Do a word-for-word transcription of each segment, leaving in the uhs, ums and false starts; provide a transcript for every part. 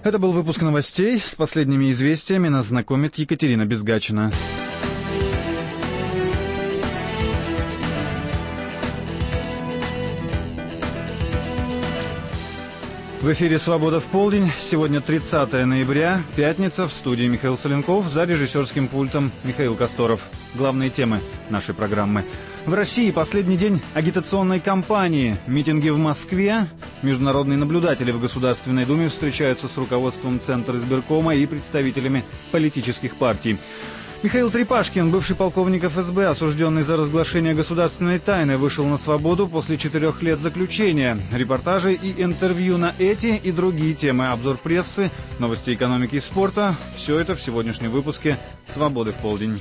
Это был выпуск новостей. С последними известиями нас знакомит Екатерина Безгачина. В эфире «Свобода в полдень». Сегодня тридцатое ноября, пятница. В студии Михаил Соленков, за режиссерским пультом Михаил Косторов. Главные темы нашей программы. В России последний день агитационной кампании. Митинги в Москве. Международные наблюдатели в Государственной Думе встречаются с руководством Центра избиркома и представителями политических партий. Михаил Трепашкин, бывший полковник эф эс бэ, осужденный за разглашение государственной тайны, вышел на свободу после четырех лет заключения. Репортажи и интервью на эти и другие темы, обзор прессы, новости экономики и спорта – все это в сегодняшнем выпуске «Свободы в полдень».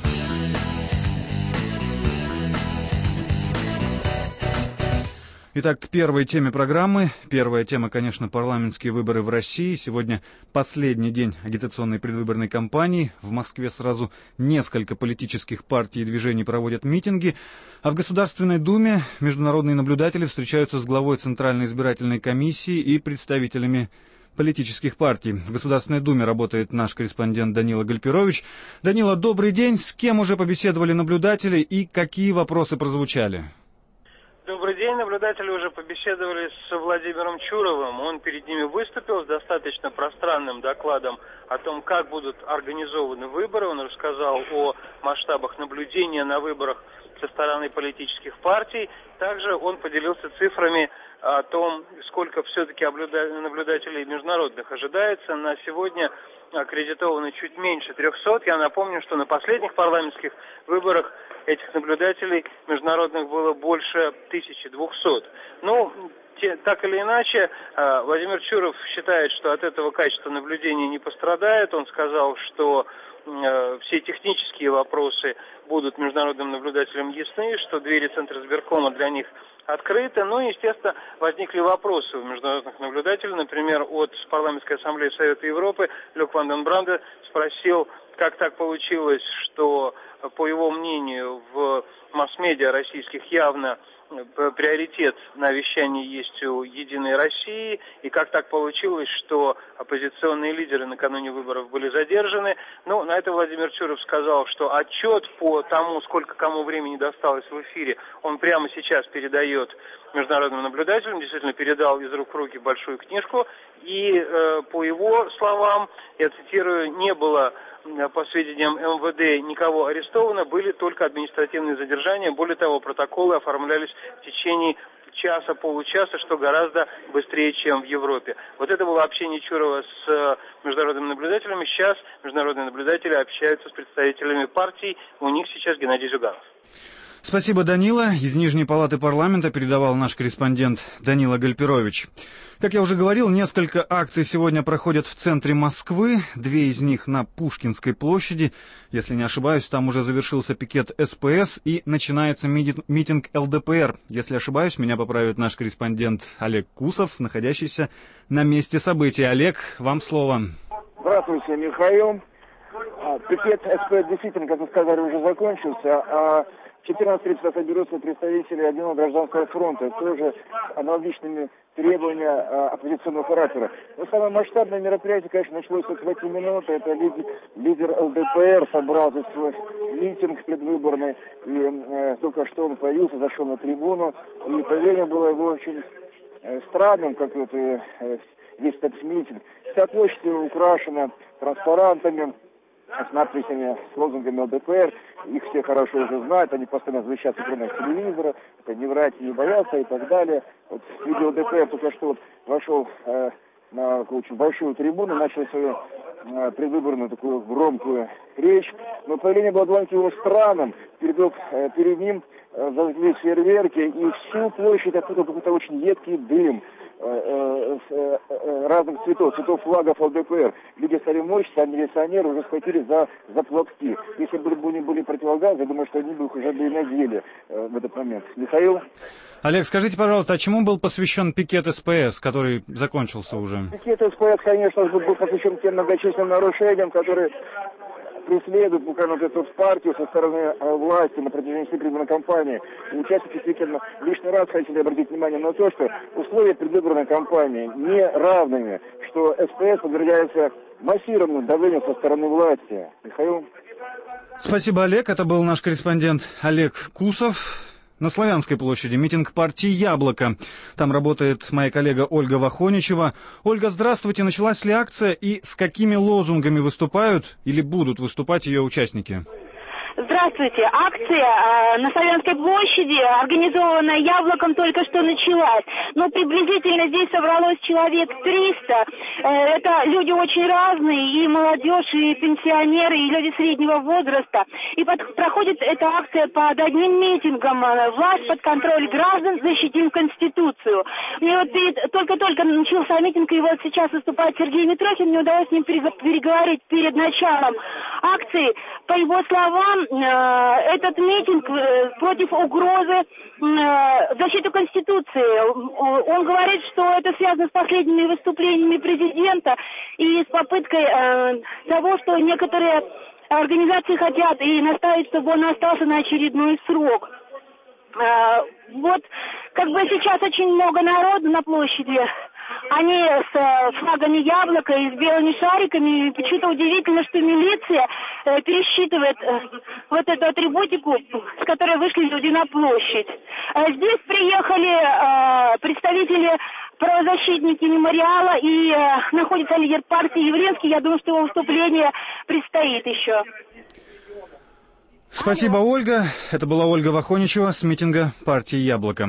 Итак, к первой теме программы. Первая тема, конечно, парламентские выборы в России. Сегодня последний день агитационной предвыборной кампании. В Москве сразу несколько политических партий и движений проводят митинги. А в Государственной Думе международные наблюдатели встречаются с главой Центральной избирательной комиссии и представителями политических партий. В Государственной Думе работает наш корреспондент Данила Гальперович. Данила, добрый день. С кем уже побеседовали наблюдатели и какие вопросы прозвучали? Добрый день. Наблюдатели уже побеседовали с Владимиром Чуровым. Он перед ними выступил с достаточно пространным докладом о том, как будут организованы выборы. Он рассказал о масштабах наблюдения на выборах со стороны политических партий. Также он поделился цифрами о том, сколько все-таки наблюдателей международных ожидается. На сегодня аккредитованы чуть меньше трехсот. Я напомню, что на последних парламентских выборах этих наблюдателей международных было больше тысячи двухсот. Ну, те, так или иначе, Владимир Чуров считает, что от этого качество наблюдения не пострадает. Он сказал, что э, все технические вопросы будут международным наблюдателям ясны, что двери Центра избиркома для них открыты. Ну и, естественно, возникли вопросы у международных наблюдателей. Например, от Парламентской ассамблеи Совета Европы Люк Ван ден Бранде спросил, как так получилось, что, по его мнению, в масс-медиа российских явно приоритет на вещании есть у «Единой России», и как так получилось, что оппозиционные лидеры накануне выборов были задержаны. Ну, на это Владимир Чуров сказал, что отчет по тому, сколько кому времени досталось в эфире, он прямо сейчас передает международным наблюдателям, действительно передал из рук в руки большую книжку, и э, по его словам, я цитирую, не было, по сведениям эм вэ дэ, никого арестовано, были только административные задержания. Более того, протоколы оформлялись в течение часа-получаса, что гораздо быстрее, чем в Европе. Вот это было общение Чурова с международными наблюдателями. Сейчас международные наблюдатели общаются с представителями партий. У них сейчас Геннадий Зюганов. Спасибо, Данила. Из Нижней палаты парламента передавал наш корреспондент Данила Гальперович. Как я уже говорил, несколько акций сегодня проходят в центре Москвы. Две из них на Пушкинской площади. Если не ошибаюсь, там уже завершился пикет эс пэ эс и начинается митинг эл дэ пэ эр. Если ошибаюсь, меня поправит наш корреспондент Олег Кусов, находящийся на месте событий. Олег, вам слово. Здравствуйте, Михаил. Пикет эс пэ эс действительно, как вы сказали, уже закончился, а в четырнадцать тридцать соберутся представители Объединенного гражданского фронта, тоже аналогичными требования а, оппозиционного характера. Но самое масштабное мероприятие, конечно, началось с эти минуты. Это лидер, лидер эл дэ пэ эр собрал здесь свой митинг предвыборный, и э, только что он появился, зашел на трибуну, и появление было его очень э, странным, как вот э, весь этот митинг. Вся площадь украшена транспарантами, с надписями, с лозунгами эл дэ пэ эр. Их все хорошо уже знают, они постоянно звучат с экранов телевизора, это не врать, не бояться и так далее. Вот видео эл дэ пэ эр только что вот вошел э, на очень большую трибуну, начал свою э, предвыборную такую громкую речь. Но появление было довольно-таки странным. Перед, э, перед ним э, зажгли фейерверки, и всю площадь оттуда какой-то очень едкий дым разных цветов, цветов флагов эл дэ пэ эр. Люди стали морщиться, а милиционеры уже схватили за, за платки. Если бы были, были противогазы, я думаю, что они бы их уже бы и надели э, в этот момент. Михаил? Олег, скажите, пожалуйста, а чему был посвящен пикет эс пэ эс, который закончился уже? Пикет эс пэ эс, конечно же, был посвящен тем многочисленным нарушениям, которые преследуют буквально вот эту вот партию со стороны э, власти на протяжении всей предвыборной кампании. И участники действительно лишний раз хотели обратить внимание на то, что условия предвыборной кампании не равными, что СПС подвергается массированному давлению со стороны власти. Михаил. Спасибо, Олег. Это был наш корреспондент Олег Кусов. На Славянской площади митинг партии «Яблоко». Там работает моя коллега Ольга Вахоничева. Ольга, здравствуйте. Началась ли акция и с какими лозунгами выступают или будут выступать ее участники? Здравствуйте. Акция э, на Славянской площади, организованная «Яблоком», только что началась. Но приблизительно здесь собралось человек триста. Э, это люди очень разные, и молодежь, и пенсионеры, и люди среднего возраста. И под, проходит эта акция под одним митингом. Власть под контроль граждан, защитим Конституцию. Мне вот перед, только-только начался митинг, и вот сейчас выступает Сергей Митрохин. Мне удалось с ним переговорить перед началом акции. По его словам, этот митинг против угрозы защиты Конституции. Он говорит, что это связано с последними выступлениями президента и с попыткой того, что некоторые организации хотят и настаивают, чтобы он остался на очередной срок. Вот, как бы сейчас очень много народу на площади. Они с э, флагами «Яблоко» и с белыми шариками. И почему-то удивительно, что милиция э, пересчитывает э, вот эту атрибутику, с которой вышли люди на площадь. Э, здесь приехали э, представители правозащитники мемориала, и э, находится лидер партии Явленский. Я думаю, что его выступление предстоит еще. Спасибо, Ольга. Это была Ольга Вахоничева с митинга партии «Яблоко».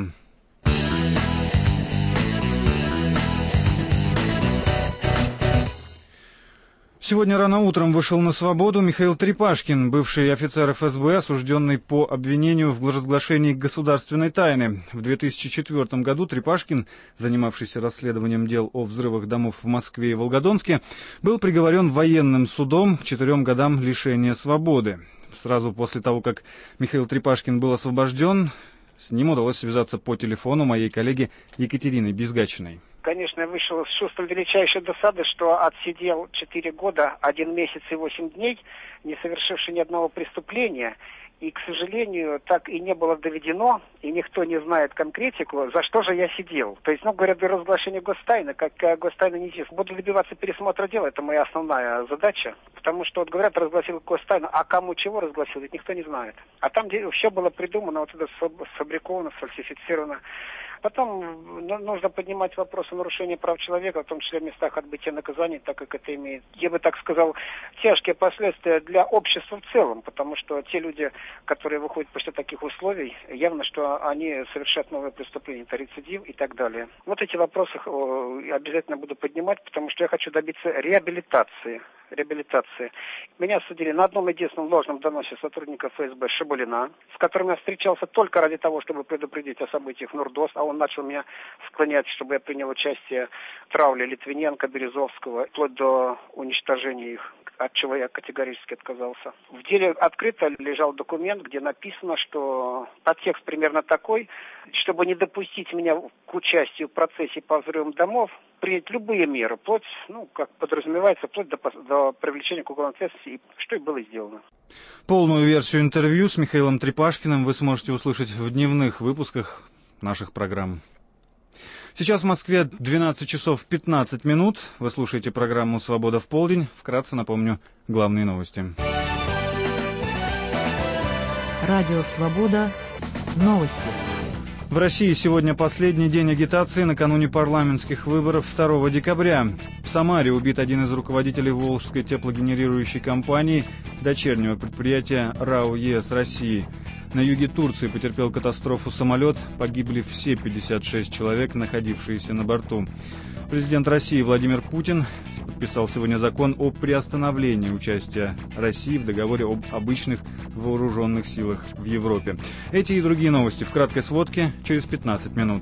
Сегодня рано утром вышел на свободу Михаил Трепашкин, бывший офицер эф эс бэ, осужденный по обвинению в разглашении государственной тайны. В две тысячи четвёртом году Трепашкин, занимавшийся расследованием дел о взрывах домов в Москве и Волгодонске, был приговорен военным судом к четырем годам лишения свободы. Сразу после того, как Михаил Трепашкин был освобожден, с ним удалось связаться по телефону моей коллеги Екатерины Безгачиной. Конечно, я вышел с чувством величайшей досады, что отсидел четыре года, один месяц и восемь дней, не совершивший ни одного преступления. И, к сожалению, так и не было доведено, и никто не знает конкретику, за что же я сидел. То есть, ну, говорят, для разглашения гостайны, как гостайна неизвестна. Буду добиваться пересмотра дела, это моя основная задача. Потому что, вот говорят, разгласил гостайну, а кому чего разгласил, ведь никто не знает. А там, где все было придумано, вот это сфабриковано, сфальсифицировано. Потом нужно поднимать вопросы нарушения прав человека, в том числе в местах отбытия наказаний, так как это имеет, я бы так сказал, тяжкие последствия для общества в целом, потому что те люди, которые выходят после таких условий, явно, что они совершают новые преступления, это рецидив и так далее. Вот эти вопросы обязательно буду поднимать, потому что я хочу добиться реабилитации. реабилитации. Меня судили на одном единственном ложном доносе сотрудника эф эс бэ Шабулина, с которым я встречался только ради того, чтобы предупредить о событиях Нурдос, а он начал меня склонять, чтобы я принял участие в травле Литвиненко, Березовского, вплоть до уничтожения их, от чего я категорически отказался. В деле открыто лежал документ, где написано, что подтекст примерно такой, чтобы не допустить меня к участию в процессе по взрывам домов, принять любые меры, вплоть, ну, как подразумевается, вплоть до, до привлечения к уголовной ответственности, что и было сделано. Полную версию интервью с Михаилом Трепашкиным вы сможете услышать в дневных выпусках наших программ. Сейчас в Москве двенадцать часов пятнадцать минут. Вы слушаете программу «Свобода в полдень». Вкратце напомню главные новости. Радио «Свобода». Новости. В России сегодня последний день агитации накануне парламентских выборов второго декабря. В Самаре убит один из руководителей Волжской теплогенерирующей компании, дочернего предприятия РАО ЕС России. На юге Турции потерпел катастрофу самолет, погибли все пятьдесят шесть человек, находившиеся на борту. Президент России Владимир Путин подписал сегодня закон о приостановлении участия России в договоре об обычных вооруженных силах в Европе. Эти и другие новости в краткой сводке через пятнадцать минут.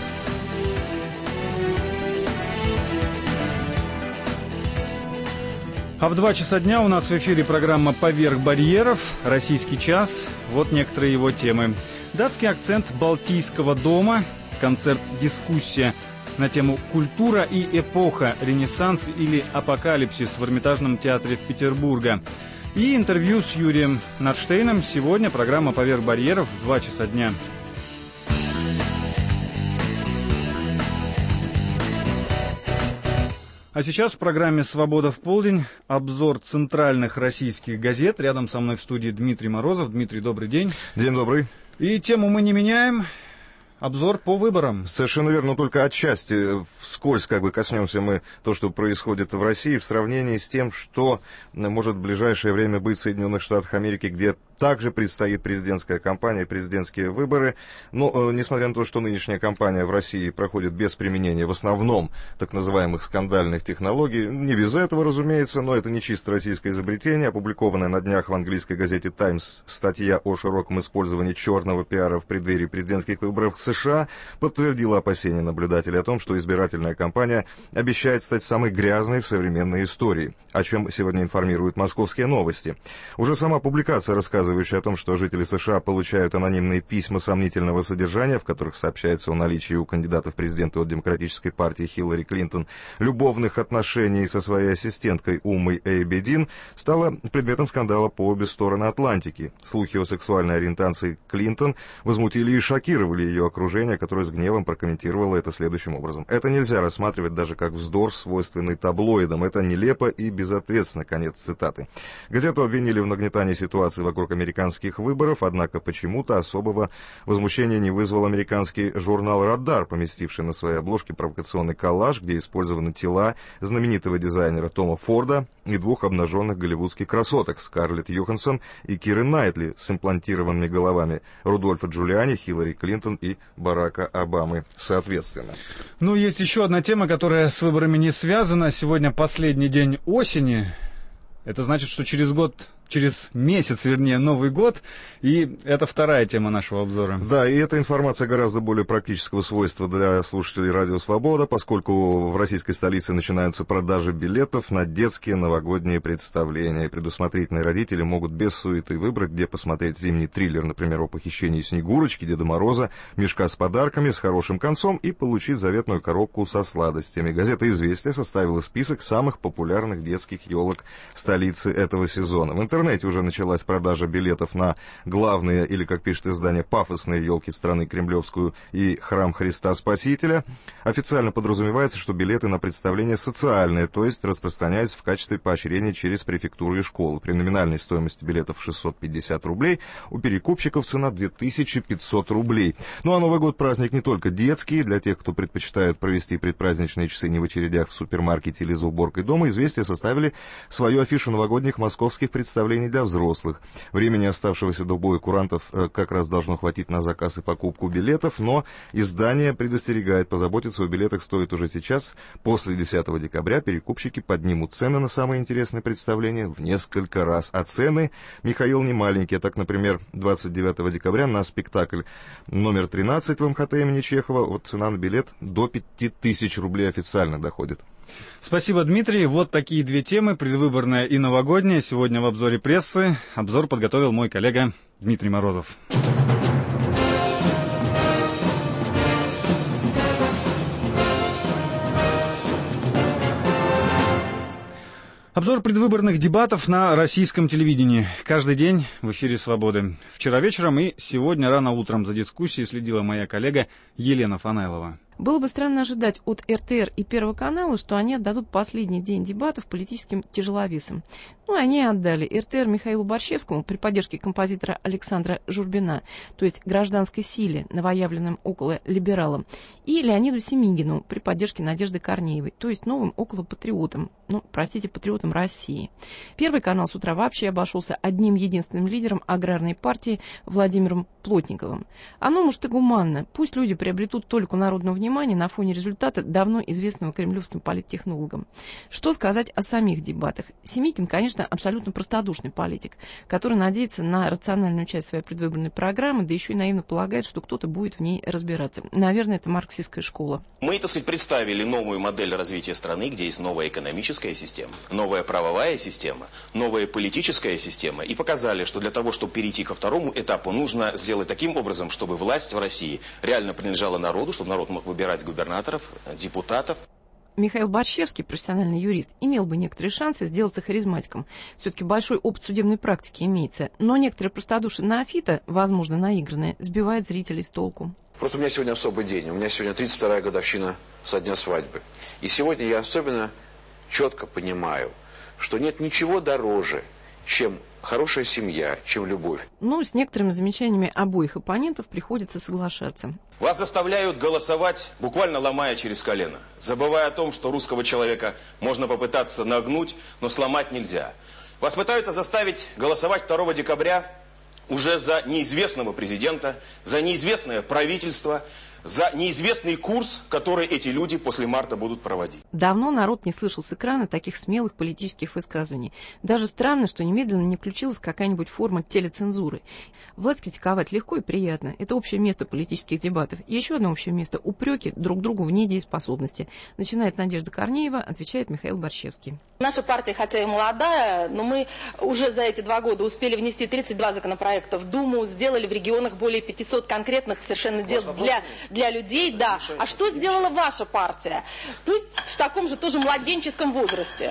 А в два часа дня у нас в эфире программа «Поверх барьеров», «Российский час». Вот некоторые его темы. Датский акцент Балтийского дома, концерт-дискуссия на тему «Культура и эпоха. Ренессанс или апокалипсис» в Эрмитажном театре Петербурга. И интервью с Юрием Норштейном. Сегодня программа «Поверх барьеров» в два часа дня. А сейчас в программе «Свобода в полдень» обзор центральных российских газет. Рядом со мной в студии Дмитрий Морозов. Дмитрий, добрый день. День добрый. И тему мы не меняем. Обзор по выборам. Совершенно верно, но только отчасти, вскользь как бы коснемся мы то, что происходит в России в сравнении с тем, что может в ближайшее время быть в Соединенных Штатах Америки, где также предстоит президентская кампания, президентские выборы. Но, несмотря на то, что нынешняя кампания в России проходит без применения в основном так называемых скандальных технологий, не без этого, разумеется, но это не чисто российское изобретение. Опубликованная на днях в английской газете «Таймс» статья о широком использовании черного пиара в преддверии президентских выборов в США подтвердила опасения наблюдателей о том, что избирательная кампания обещает стать самой грязной в современной истории, о чем сегодня информируют «Московские новости». Уже сама публикация рассказывает о том, что жители США получают анонимные письма сомнительного содержания, в которых сообщается о наличии у кандидата в президенты от Демократической партии Хиллари Клинтон любовных отношений со своей ассистенткой Умой Эйбедин, стало предметом скандала по обе стороны Атлантики. Слухи о сексуальной ориентации Клинтон возмутили и шокировали ее окружение, которое с гневом прокомментировало это следующим образом. Это нельзя рассматривать даже как вздор, свойственный таблоидам. Это нелепо и безответственно. Конец цитаты. Газету обвинили в нагнетании ситуации вокруг американских выборов, однако почему-то особого возмущения не вызвал американский журнал «Радар», поместивший на своей обложке провокационный коллаж, где использованы тела знаменитого дизайнера Тома Форда и двух обнаженных голливудских красоток Скарлетт Йоханссон и Киры Найтли с имплантированными головами Рудольфа Джулиани, Хиллари Клинтон и Барака Обамы, соответственно. Ну, есть еще одна тема, которая с выборами не связана. Сегодня последний день осени. Это значит, что через год... Через месяц, вернее, Новый год, и это вторая тема нашего обзора. Да, и эта информация гораздо более практического свойства для слушателей «Радио Свобода», поскольку в российской столице начинаются продажи билетов на детские новогодние представления. И предусмотрительные родители могут без суеты выбрать, где посмотреть зимний триллер, например, о похищении Снегурочки, Деда Мороза, мешка с подарками, с хорошим концом, и получить заветную коробку со сладостями. Газета «Известия» составила список самых популярных детских елок столицы этого сезона. В интернете В интернете уже началась продажа билетов на главные, или, как пишет издание, пафосные елки страны Кремлевскую и Храм Христа Спасителя. Официально подразумевается, что билеты на представление социальные, то есть распространяются в качестве поощрения через префектуры и школы. При номинальной стоимости билетов шестьсот пятьдесят рублей, у перекупщиков цена две тысячи пятьсот рублей. Ну а Новый год праздник не только детский. Для тех, кто предпочитает провести предпраздничные часы не в очередях в супермаркете или за уборкой дома, «Известия» составили свою афишу новогодних московских представлений для взрослых. Времени оставшегося до боя курантов э, как раз должно хватить на заказ и покупку билетов, но издание предостерегает, позаботиться о билетах стоит уже сейчас. После десятого декабря перекупщики поднимут цены на самые интересные представления в несколько раз. А цены, Михаил, не маленькие. Так, например, двадцать девятого декабря на спектакль номер тринадцать в эм ха тэ имени Чехова вот цена на билет до пяти тысяч рублей официально доходит. Спасибо, Дмитрий. Вот такие две темы, предвыборная и новогодняя. Сегодня в обзоре прессы. Обзор подготовил мой коллега Дмитрий Морозов. Обзор предвыборных дебатов на российском телевидении. Каждый день в эфире «Свободы». Вчера вечером и сегодня рано утром за дискуссией следила моя коллега Елена Фанайлова. Было бы странно ожидать от эр тэ эр и Первого канала, что они отдадут последний день дебатов политическим тяжеловесам. Ну, они отдали эр тэ эр Михаилу Борщевскому при поддержке композитора Александра Журбина, то есть гражданской силе, новоявленным окололибералам, и Леониду Семигину при поддержке Надежды Корнеевой, то есть новым околопатриотам, ну, простите, патриотам России. Первый канал с утра вообще обошелся одним единственным лидером аграрной партии Владимиром Плотниковым. Оно, может, и гуманно. Пусть люди приобретут только народного внимания на фоне результата давно известного кремлевским политтехнологам. Что сказать о самих дебатах? Семигин, конечно, абсолютно простодушный политик, который надеется на рациональную часть своей предвыборной программы, да еще и наивно полагает, что кто-то будет в ней разбираться. Наверное, это марксистская школа. Мы, так сказать, представили новую модель развития страны, где есть новая экономическая система, новая правовая система, новая политическая система, и показали, что для того, чтобы перейти ко второму этапу, нужно сделать таким образом, чтобы власть в России реально принадлежала народу, чтобы народ мог выбирать губернаторов, депутатов. Михаил Борщевский, профессиональный юрист, имел бы некоторые шансы сделаться харизматиком. Все-таки большой опыт судебной практики имеется. Но некоторые простодушие неофита, возможно, наигранное, сбивает зрителей с толку. Просто у меня сегодня особый день. У меня сегодня тридцать вторая годовщина со дня свадьбы. И сегодня я особенно четко понимаю, что нет ничего дороже, чем хорошая семья, чем любовь. Ну, с некоторыми замечаниями обоих оппонентов приходится соглашаться. Вас заставляют голосовать, буквально ломая через колено, забывая о том, что русского человека можно попытаться нагнуть, но сломать нельзя. Вас пытаются заставить голосовать второго декабря уже за неизвестного президента, за неизвестное правительство, за неизвестный курс, который эти люди после марта будут проводить. Давно народ не слышал с экрана таких смелых политических высказываний. Даже странно, что немедленно не включилась какая-нибудь форма телецензуры. Власть критиковать легко и приятно. Это общее место политических дебатов. И еще одно общее место – упреки друг другу в недееспособности. Начинает Надежда Корнеева, отвечает Михаил Борщевский. Наша партия, хотя и молодая, но мы уже за эти два года успели внести тридцать два законопроекта в Думу, сделали в регионах более пятисот конкретных совершенно дел для, для людей. Да. А что сделала ваша партия? Пусть в таком же тоже младенческом возрасте.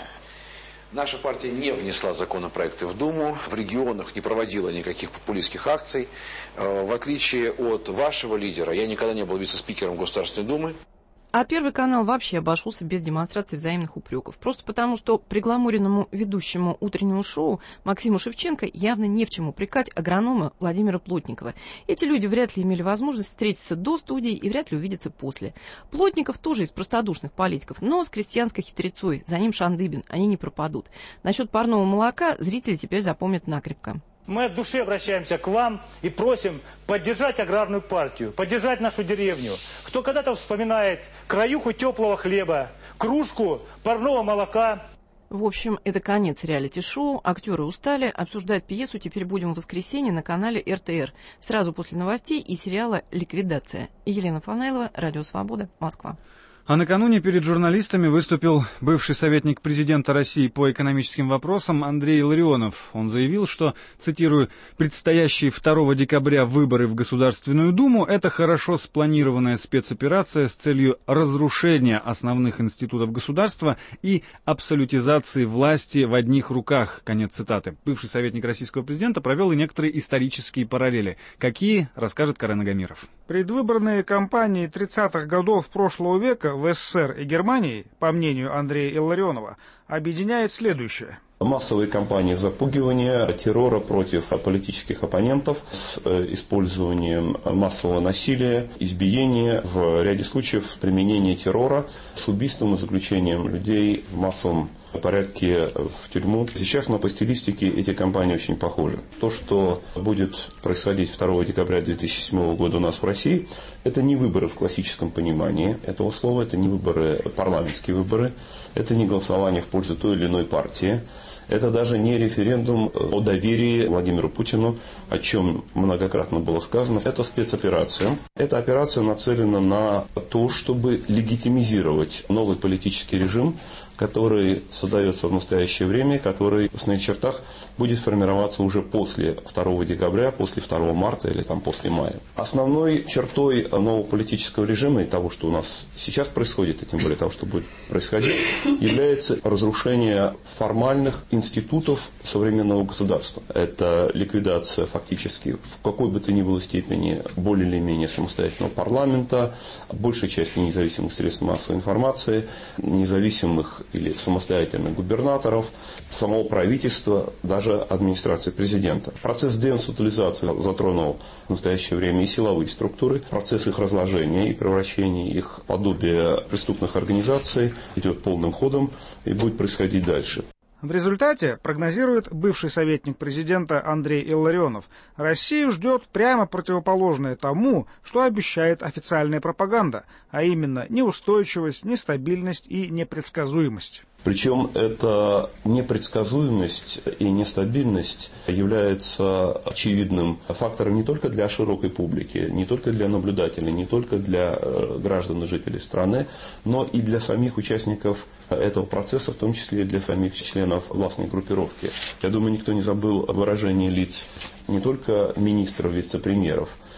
Наша партия не внесла законопроекты в Думу, в регионах не проводила никаких популистских акций. В отличие от вашего лидера, я никогда не был вице-спикером Государственной Думы. А Первый канал вообще обошелся без демонстрации взаимных упреков. Просто потому, что пригламуренному ведущему утреннего шоу Максиму Шевченко явно не в чем упрекать агронома Владимира Плотникова. Эти люди вряд ли имели возможность встретиться до студии и вряд ли увидеться после. Плотников тоже из простодушных политиков, но с крестьянской хитрецой. За ним Шандыбин, они не пропадут. Насчет парного молока зрители теперь запомнят накрепко. Мы от души обращаемся к вам и просим поддержать аграрную партию, поддержать нашу деревню. Кто когда-то вспоминает краюху теплого хлеба, кружку парного молока. В общем, это конец реалити-шоу. Актеры устали. Обсуждать пьесу теперь будем в воскресенье на канале эр тэ эр. Сразу после новостей и сериала «Ликвидация». Елена Фанайлова, Радио Свобода, Москва. А накануне перед журналистами выступил бывший советник президента России по экономическим вопросам Андрей Илларионов. Он заявил, что, цитирую, «предстоящие второго декабря выборы в Государственную Думу – это хорошо спланированная спецоперация с целью разрушения основных институтов государства и абсолютизации власти в одних руках». Конец цитаты. Бывший советник российского президента провел и некоторые исторические параллели. Какие, расскажет Карен Агамиров. Предвыборные кампании тридцатых годов прошлого века в эс эс эс эр и Германии, по мнению Андрея Илларионова, объединяет следующее. Массовые кампании запугивания, террора против политических оппонентов с использованием массового насилия, избиения, в ряде случаев применения террора с убийством и заключением людей в массовом порядке в тюрьму. Сейчас, но по стилистике эти кампании очень похожи. То, что будет происходить второго декабря две тысячи седьмого года у нас в России, это не выборы в классическом понимании этого слова, это не выборы, парламентские выборы, это не голосование в пользу той или иной партии. Это даже не референдум о доверии Владимиру Путину, о чем многократно было сказано. Это спецоперация. Эта операция нацелена на то, чтобы легитимизировать новый политический режим, который создается в настоящее время, который в своих чертах будет формироваться уже после второго декабря, после второго марта или там после мая. Основной чертой нового политического режима и того, что у нас сейчас происходит, и тем более того, что будет происходить, является разрушение формальных институтов современного государства. Это ликвидация фактически в какой бы то ни было степени более или менее самостоятельного парламента, большей части независимых средств массовой информации, независимых или самостоятельных губернаторов, самого правительства, даже администрации президента. Процесс деинституализации затронул в настоящее время и силовые структуры. Процесс их разложения и превращения их в подобие преступных организаций идет полным ходом и будет происходить дальше. В результате, прогнозирует бывший советник президента Андрей Илларионов, Россию ждет прямо противоположное тому, что обещает официальная пропаганда, а именно неустойчивость, нестабильность и непредсказуемость. Причем эта непредсказуемость и нестабильность является очевидным фактором не только для широкой публики, не только для наблюдателей, не только для граждан и жителей страны, но и для самих участников этого процесса, в том числе и для самих членов властной группировки. Я думаю, никто не забыл выражение лиц не только министров, вице-премьеров,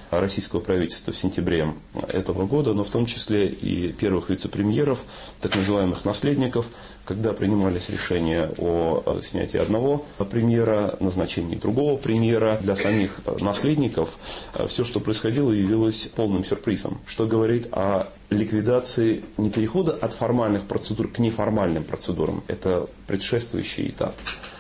российского правительства в сентябре этого года, но в том числе и первых вице-премьеров, так называемых наследников, когда принимались решения о снятии одного премьера, назначении другого премьера. Для самих наследников все, что происходило, явилось полным сюрпризом, что говорит о ликвидации не перехода от формальных процедур к неформальным процедурам. Это предшествующий этап.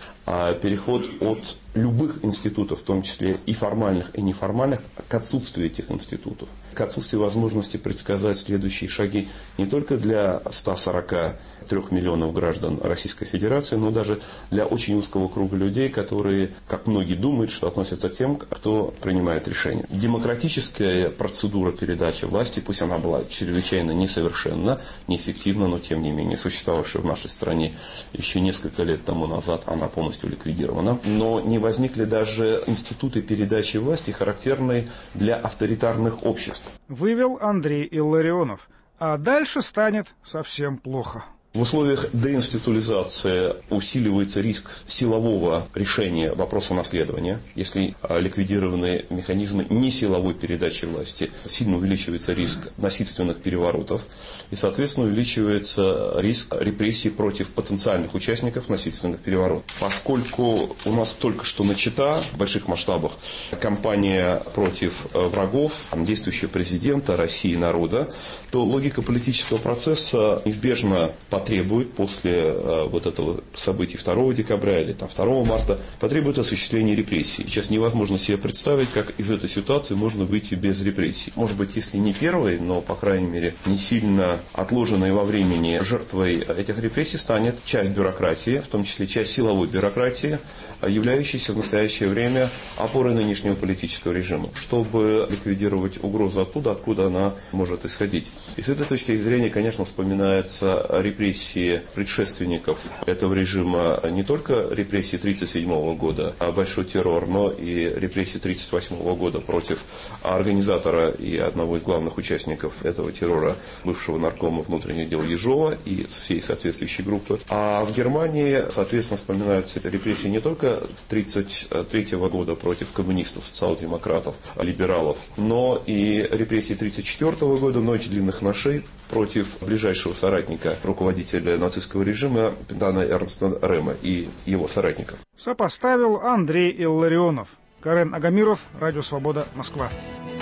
А переход от любых институтов, в том числе и формальных, и неформальных, к отсутствию этих институтов. К отсутствию возможности предсказать следующие шаги не только для ста сорока трёх миллионов граждан Российской Федерации, но даже для очень узкого круга людей, которые, как многие думают, что относятся к тем, кто принимает решения. Демократическая процедура передачи власти, пусть она была чрезвычайно несовершенна, неэффективна, но тем не менее существовавшая в нашей стране еще несколько лет тому назад, она полностью ликвидирована. Но не возникли даже институты передачи власти, характерные для авторитарных обществ. Вывел Андрей Илларионов. А дальше станет совсем плохо. В условиях деинституализации усиливается риск силового решения вопроса наследования. Если ликвидированы механизмы несиловой передачи власти, сильно увеличивается риск насильственных переворотов и, соответственно, увеличивается риск репрессий против потенциальных участников насильственных переворотов. Поскольку у нас только что начата в больших масштабах кампания против врагов действующего президента, России и народа, то логика политического процесса неизбежно потребует после э, вот этого события второго декабря или там, второго марта, потребует осуществления репрессий. Сейчас невозможно себе представить, как из этой ситуации можно выйти без репрессий. Может быть, если не первой, но, по крайней мере, не сильно отложенной во времени жертвой этих репрессий станет часть бюрократии, в том числе часть силовой бюрократии, являющейся в настоящее время опорой нынешнего политического режима, чтобы ликвидировать угрозу оттуда, откуда она может исходить. И с этой точки зрения, конечно, вспоминается репрессии предшественников этого режима, не только репрессии тысяча девятьсот тридцать седьмого года, а большой террор, но и репрессии тысяча девятьсот тридцать восьмого года против организатора и одного из главных участников этого террора, бывшего наркома внутренних дел Ежова и всей соответствующей группы. А в Германии, соответственно, вспоминаются репрессии не только тысяча девятьсот тридцать третьего года против коммунистов, социал-демократов, либералов, но и репрессии тысяча девятьсот тридцать четвёртого года, ночь длинных ношей против ближайшего соратника руководителя нацистского режима Пентана Эрнста Рема и его соратников. Сопоставил Андрей Илларионов. Карен Агамиров, Радио Свобода, Москва.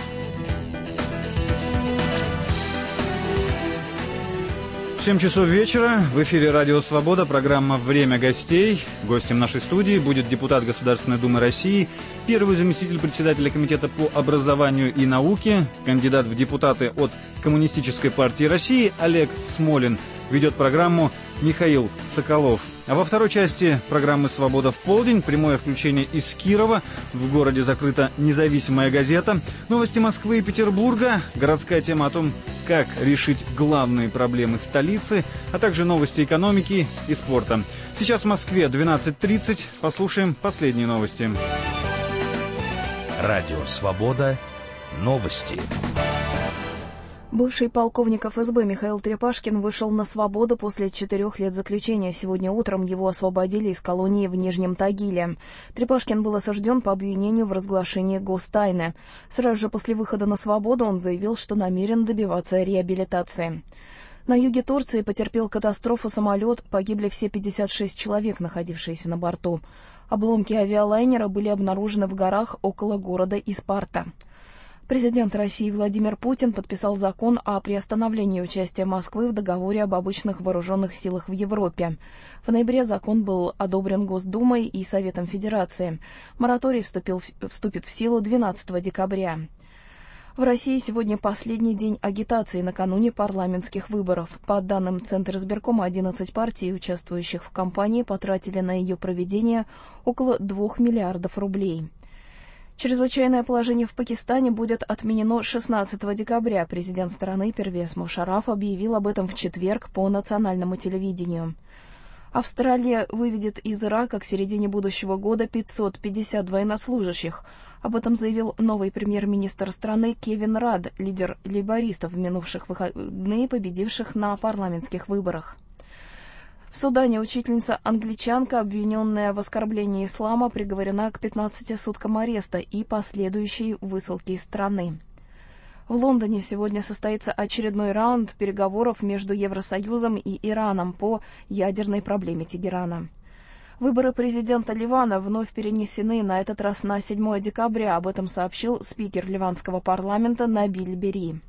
семь часов вечера. В эфире Радио Свобода. Программа «Время гостей». Гостем нашей студии будет депутат Государственной Думы России, первый заместитель председателя Комитета по образованию и науке, кандидат в депутаты от Коммунистической партии России Олег Смолин. Ведет программу Михаил Соколов. А во второй части программы «Свобода в полдень» прямое включение из Кирова. В городе закрыта независимая газета. Новости Москвы и Петербурга. Городская тема о том, как решить главные проблемы столицы, а также новости экономики и спорта. Сейчас в Москве двенадцать тридцать. Послушаем последние новости. Радио «Свобода». Новости. Бывший полковник эф эс бэ Михаил Трепашкин вышел на свободу после четырех лет заключения. Сегодня утром его освободили из колонии в Нижнем Тагиле. Трепашкин был осужден по обвинению в разглашении гостайны. Сразу же после выхода на свободу он заявил, что намерен добиваться реабилитации. На юге Турции потерпел катастрофу самолет, погибли все пятьдесят шесть человек, находившиеся на борту. Обломки авиалайнера были обнаружены в горах около города Испарта. Президент России Владимир Путин подписал закон о приостановлении участия Москвы в договоре об обычных вооруженных силах в Европе. В ноябре закон был одобрен Госдумой и Советом Федерации. Мораторий вступил, вступит в силу двенадцатого декабря. В России сегодня последний день агитации накануне парламентских выборов. По данным Центра избиркома, одиннадцать партий, участвующих в кампании, потратили на ее проведение около двух миллиардов рублей. Чрезвычайное положение в Пакистане будет отменено шестнадцатого декабря. Президент страны Первез Мушарраф объявил об этом в четверг по национальному телевидению. Австралия выведет из Ирака к середине будущего года пятьсот пятьдесят военнослужащих. Об этом заявил новый премьер-министр страны Кевин Радд, лидер лейбористов в минувших выходные, победивших на парламентских выборах. В Судане учительница-англичанка, обвиненная в оскорблении ислама, приговорена к пятнадцати суткам ареста и последующей высылке из страны. В Лондоне сегодня состоится очередной раунд переговоров между Евросоюзом и Ираном по ядерной проблеме Тегерана. Выборы президента Ливана вновь перенесены, на этот раз на седьмое декабря. Об этом сообщил спикер ливанского парламента Набиль Бери.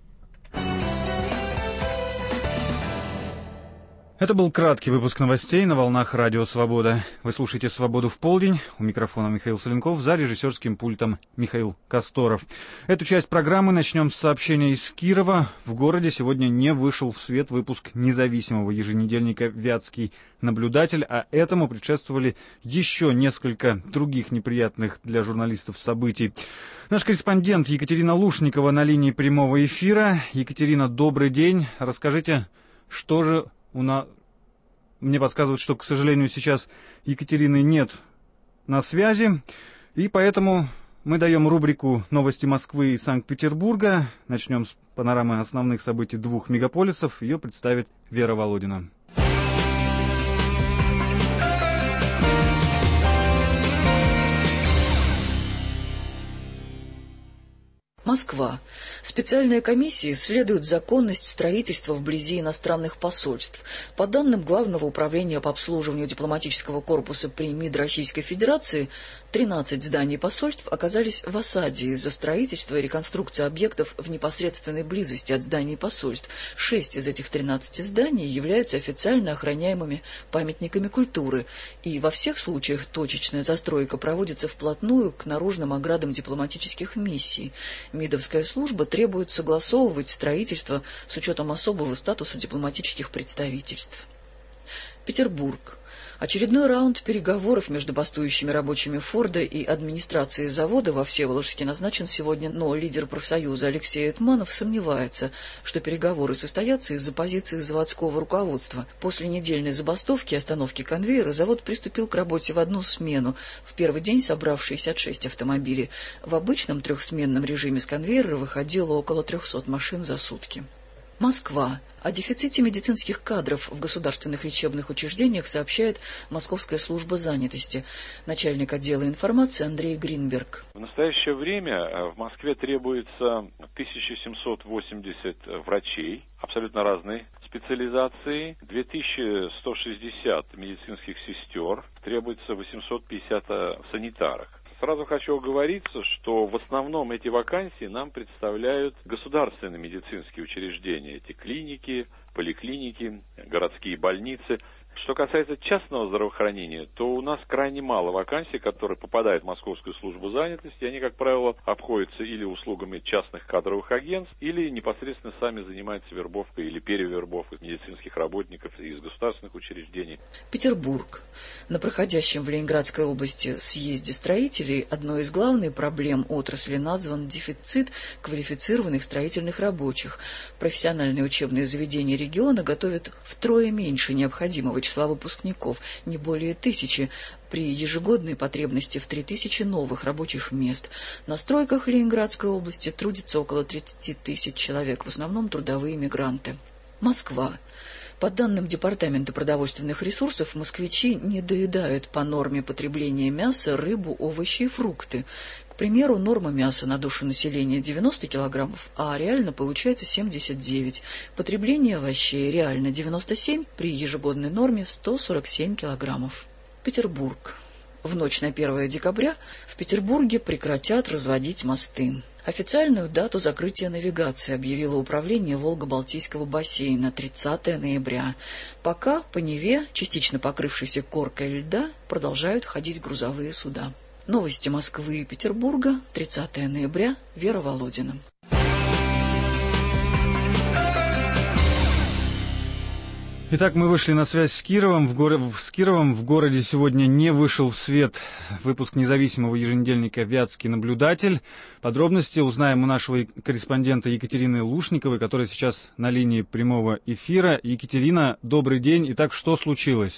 Это был краткий выпуск новостей на волнах Радио Свобода. Вы слушаете «Свободу в полдень». У микрофона Михаил Соленков, за режиссерским пультом Михаил Косторов. Эту часть программы начнем с сообщения из Кирова. В городе сегодня не вышел в свет выпуск независимого еженедельника «Вятский наблюдатель», а этому предшествовали еще несколько других неприятных для журналистов событий. Наш корреспондент Екатерина Лушникова на линии прямого эфира. Екатерина, добрый день. Расскажите, что же... У нас... Мне подсказывают, что, к сожалению, сейчас Екатерины нет на связи, и поэтому мы даем рубрику «Новости Москвы и Санкт-Петербурга». Начнем с панорамы основных событий двух мегаполисов. Ее представит Вера Володина. Москва. Специальная комиссия исследует законность строительства вблизи иностранных посольств. По данным Главного управления по обслуживанию дипломатического корпуса при МИД Российской Федерации, тринадцать зданий посольств оказались в осаде из-за строительства и реконструкции объектов в непосредственной близости от зданий посольств. Шесть из этих тринадцати зданий являются официально охраняемыми памятниками культуры, и во всех случаях точечная застройка проводится вплотную к наружным оградам дипломатических миссий. МИДовская служба требует согласовывать строительство с учетом особого статуса дипломатических представительств. Петербург. Очередной раунд переговоров между бастующими рабочими Форда и администрацией завода во Всеволожске назначен сегодня, но лидер профсоюза Алексей Этманов сомневается, что переговоры состоятся из-за позиции заводского руководства. После недельной забастовки и остановки конвейера завод приступил к работе в одну смену. В первый день собрав шестьдесят шесть автомобилей. В обычном трехсменном режиме с конвейера выходило около трехсот машин за сутки. Москва. О дефиците медицинских кадров в государственных лечебных учреждениях сообщает Московская служба занятости. Начальник отдела информации Андрей Гринберг. В настоящее время в Москве требуется тысяча семьсот восемьдесят врачей абсолютно разной специализации, две тысячи сто шестьдесят медицинских сестер, требуется восемьсот пятьдесят санитарок. Сразу хочу оговориться, что в основном эти вакансии нам представляют государственные медицинские учреждения, эти клиники, поликлиники, городские больницы. Что касается частного здравоохранения, то у нас крайне мало вакансий, которые попадают в Московскую службу занятости. Они, как правило, обходятся или услугами частных кадровых агентств, или непосредственно сами занимаются вербовкой или перевербовкой медицинских работников из государственных учреждений. Петербург. На проходящем в Ленинградской области съезде строителей одной из главных проблем отрасли назван дефицит квалифицированных строительных рабочих. Профессиональные учебные заведения региона готовят втрое меньше необходимого числа выпускников, не более тысячи, при ежегодной потребности в три тысячи новых рабочих мест. На стройках Ленинградской области трудится около тридцати тысяч человек, в основном трудовые мигранты. Москва. По данным Департамента продовольственных ресурсов, москвичи не доедают по норме потребления мяса, рыбу, овощи и фрукты. К примеру, норма мяса на душу населения девяносто килограммов, а реально получается семьдесят девять. Потребление овощей реально девяносто семь, при ежегодной норме сто сорок семь килограммов. Петербург. В ночь на первое декабря в Петербурге прекратят разводить мосты. Официальную дату закрытия навигации объявило управление Волго-Балтийского бассейна — тридцатое ноября. Пока по Неве, частично покрывшейся коркой льда, продолжают ходить грузовые суда. Новости Москвы и Петербурга, тридцатое ноября, Вера Володина. Итак, мы вышли на связь с Кировом. В, горо... с Кировом в городе сегодня не вышел в свет выпуск независимого еженедельника «Вятский наблюдатель». Подробности узнаем у нашего корреспондента Екатерины Лушниковой, которая сейчас на линии прямого эфира. Екатерина, добрый день. Итак, что случилось?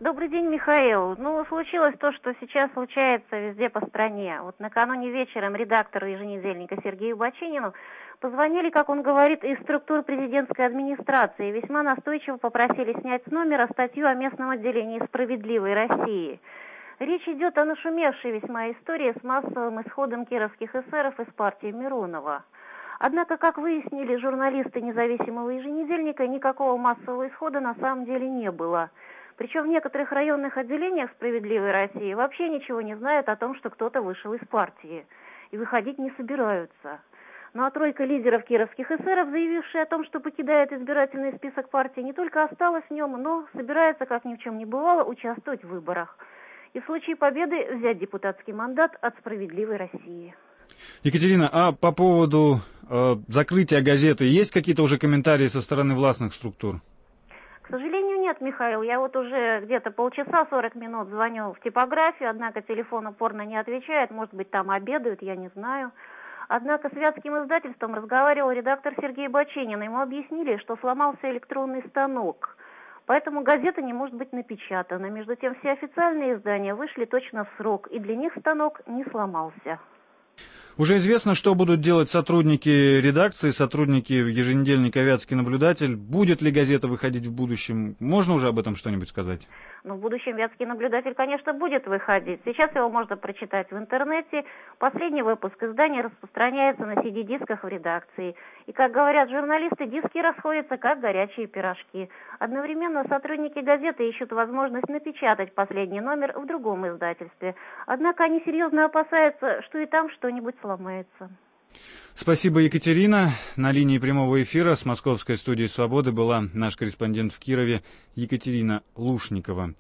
Добрый день, Михаил. Ну, случилось то, что сейчас случается везде по стране. Вот накануне вечером редактору еженедельника Сергею Бочинину позвонили, как он говорит, из структур президентской администрации и весьма настойчиво попросили снять с номера статью о местном отделении «Справедливой России». Речь идет о нашумевшей весьма истории с массовым исходом кировских эсеров из партии Миронова. Однако, как выяснили журналисты независимого еженедельника, никакого массового исхода на самом деле не было. Причем в некоторых районных отделениях «Справедливой России» вообще ничего не знают о том, что кто-то вышел из партии. И выходить не собираются. Ну а тройка лидеров кировских эсеров, заявившая о том, что покидает избирательный список партии, не только осталась в нем, но собирается, как ни в чем не бывало, участвовать в выборах. И в случае победы взять депутатский мандат от «Справедливой России». Екатерина, а по поводу э, закрытия газеты есть какие-то уже комментарии со стороны властных структур? К сожалению, нет, Михаил. Я вот уже где-то полчаса, сорок минут звоню в типографию, однако телефон упорно не отвечает. Может быть, там обедают, я не знаю. Однако с Вятским издательством разговаривал редактор Сергей Бочинин. Ему объяснили, что сломался электронный станок. Поэтому газета не может быть напечатана. Между тем, все официальные издания вышли точно в срок, и для них станок не сломался. Уже известно, что будут делать сотрудники редакции, сотрудники еженедельника «Вятский наблюдатель». Будет ли газета выходить в будущем? Можно уже об этом что-нибудь сказать? Ну, в будущем «Вятский наблюдатель», конечно, будет выходить. Сейчас его можно прочитать в интернете. Последний выпуск издания распространяется на си ди-дисках в редакции. И, как говорят журналисты, диски расходятся, как горячие пирожки. Одновременно сотрудники газеты ищут возможность напечатать последний номер в другом издательстве. Однако они серьезно опасаются, что и там что-нибудь сломается. Спасибо, Екатерина. На линии прямого эфира с московской студии «Свободы» была наш корреспондент в Кирове Екатерина Лушникова.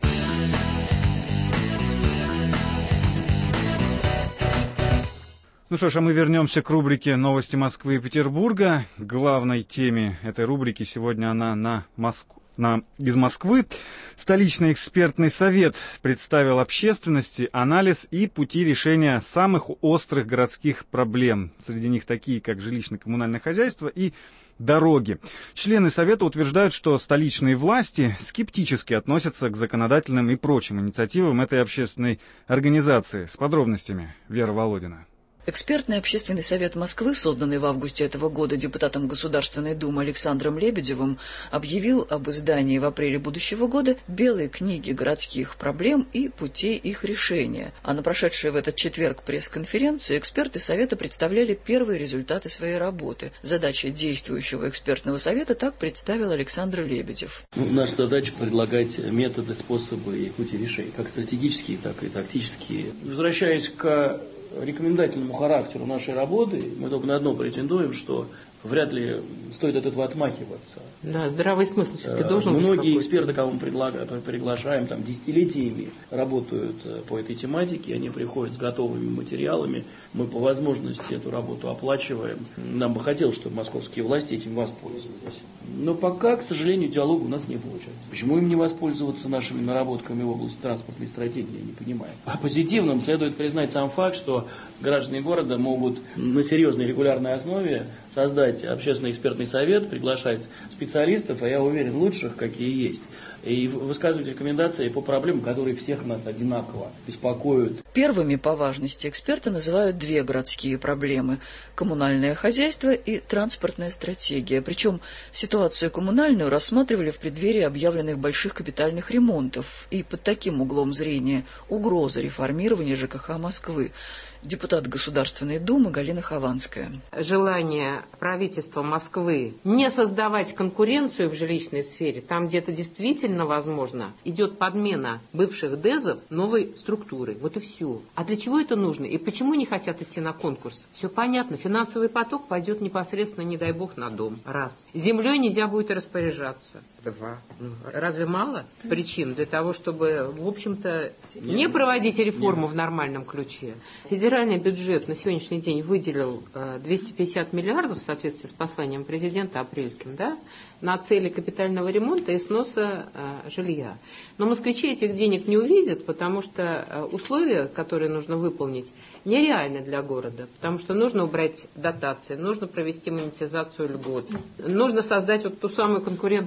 Ну что ж, а мы вернемся к рубрике «Новости Москвы и Петербурга». Главной теме этой рубрики сегодня она на Москву. На, из Москвы. Столичный экспертный совет представил общественности анализ и пути решения самых острых городских проблем. Среди них такие, как жилищно-коммунальное хозяйство и дороги. Члены совета утверждают, что столичные власти скептически относятся к законодательным и прочим инициативам этой общественной организации. С подробностями Вера Володина. Экспертный общественный совет Москвы, созданный в августе этого года депутатом Государственной Думы Александром Лебедевым, объявил об издании в апреле будущего года белой книги городских проблем и путей их решения. А на прошедшей в этот четверг пресс-конференции эксперты совета представляли первые результаты своей работы. Задачи действующего экспертного совета так представил Александр Лебедев. Ну, наша задача предлагать методы, способы и пути решения, как стратегические, так и тактические. Возвращаясь к рекомендательному характеру нашей работы, мы только на одно претендуем, что вряд ли стоит от этого отмахиваться. Да, здравый смысл все-таки должен быть. Многие эксперты, кого мы приглашаем, там десятилетиями работают по этой тематике, они приходят с готовыми материалами, мы по возможности эту работу оплачиваем. Нам бы хотелось, чтобы московские власти этим воспользовались. Но пока, к сожалению, диалога у нас не получается. Почему им не воспользоваться нашими наработками в области транспортной стратегии, я не понимаю. По позитивным следует признать сам факт, что граждане города могут на серьезной регулярной основе создать общественный экспертный совет, приглашать специалистов, а я уверен, лучших, какие есть, и высказывать рекомендации по проблемам, которые всех нас одинаково беспокоят. Первыми по важности эксперты называют две городские проблемы – коммунальное хозяйство и транспортная стратегия. Причем ситуацию коммунальную рассматривали в преддверии объявленных больших капитальных ремонтов и под таким углом зрения угрозы реформирования ЖКХ Москвы. Депутат Государственной Думы Галина Хованская. Желание правительства Москвы не создавать конкуренцию в жилищной сфере, там, где это действительно возможно, идет подмена бывших ДЭЗов новой структурой. Вот и все. А для чего это нужно? И почему не хотят идти на конкурс? Все понятно. Финансовый поток пойдет непосредственно, не дай бог, на дом. Раз. Землей нельзя будет распоряжаться. Два. Ну, разве мало причин для того, чтобы, в общем-то, не проводить реформу в нормальном ключе? Федеральный бюджет на сегодняшний день выделил двести пятьдесят миллиардов в соответствии с посланием президента апрельским, да, на цели капитального ремонта и сноса э, жилья. Но москвичи этих денег не увидят, потому что э, условия, которые нужно выполнить, нереальны для города. Потому что нужно убрать дотации, нужно провести монетизацию льгот, нужно создать вот ту самую конкурентную среду,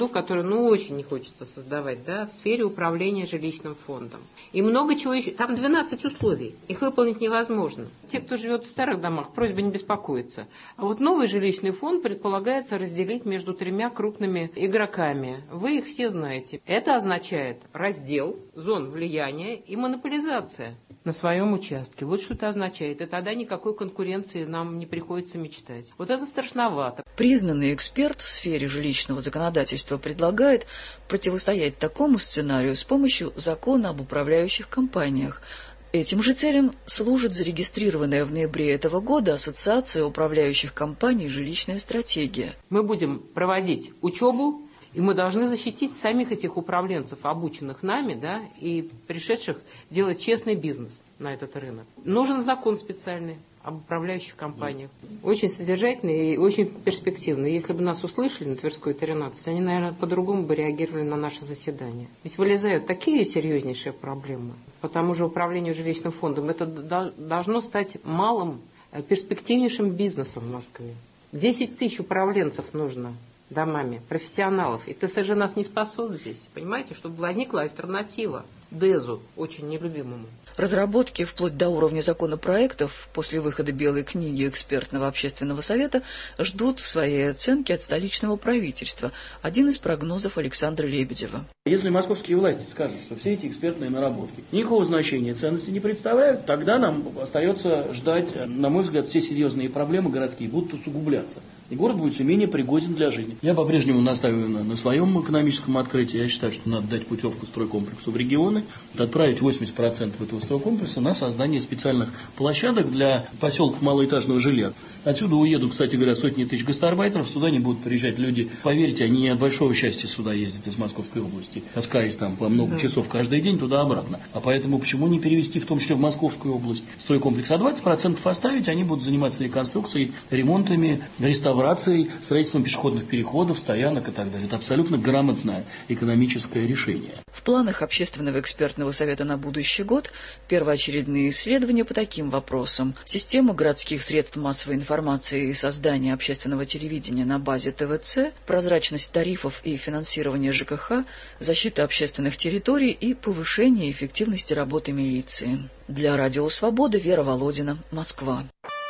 ерунду, которую, ну, очень не хочется создавать, да, в сфере управления жилищным фондом. И много чего еще. Там двенадцать условий. Их выполнить невозможно. Те, кто живет в старых домах, просьба не беспокоиться. А вот новый жилищный фонд предполагается разделить между тремя крупными игроками. Вы их все знаете. Это означает раздел зон влияния и монополизация на своем участке. Вот что это означает. И тогда никакой конкуренции нам не приходится мечтать. Вот это страшновато. Признанный эксперт в сфере жилищного законодательства предлагает противостоять такому сценарию с помощью закона об управляющих компаниях. Этим же целям служит зарегистрированная в ноябре этого года Ассоциация управляющих компаний «Жилищная стратегия». Мы будем проводить учебу, и мы должны защитить самих этих управленцев, обученных нами, да, и пришедших делать честный бизнес на этот рынок. Нужен закон специальный об управляющих компаниях. Очень содержательный и очень перспективный. Если бы нас услышали на Тверской тринадцать, они, наверное, по-другому бы реагировали на наше заседание. Ведь вылезают такие серьезнейшие проблемы. По тому же управлению жилищным фондом это должно стать малым, перспективнейшим бизнесом в Москве. десять тысяч управленцев нужно домами, профессионалов. И ТСЖ нас не спасут здесь. Понимаете, чтобы возникла альтернатива ДЭЗу, очень нелюбимому. Разработки вплоть до уровня законопроектов после выхода Белой книги экспертного общественного совета ждут своей оценки от столичного правительства. Один из прогнозов Александра Лебедева. Если московские власти скажут, что все эти экспертные наработки никакого значения, ценности не представляют, тогда нам остается ждать, на мой взгляд, все серьезные проблемы городские будут усугубляться. И город будет все менее пригоден для жизни. Я по-прежнему настаиваю на, на своем экономическом открытии. Я считаю, что надо дать путевку стройкомплексу в регионы, отправить восемьдесят процентов этого стройкомплекса на создание специальных площадок для поселков малоэтажного жилья. Отсюда уедут, кстати говоря, сотни тысяч гастарбайтеров, сюда не будут приезжать люди. Поверьте, они не от большого счастья сюда ездят из Московской области, таскаясь там по много часов каждый день туда-обратно. А поэтому почему не перевести в том числе в Московскую область стройкомплекс, а двадцать процентов оставить, они будут заниматься реконструкцией, ремонтами, реставрацией, строительством пешеходных переходов, стоянок и так далее. Это абсолютно грамотное экономическое решение. В планах Общественного экспертного совета на будущий год первоочередные исследования по таким вопросам: система городских средств массовой информации и создание общественного телевидения на базе ТВЦ, прозрачность тарифов и финансирование ЖКХ, защита общественных территорий и повышение эффективности работы милиции. Для Радио Свобода Вера Володина, Москва.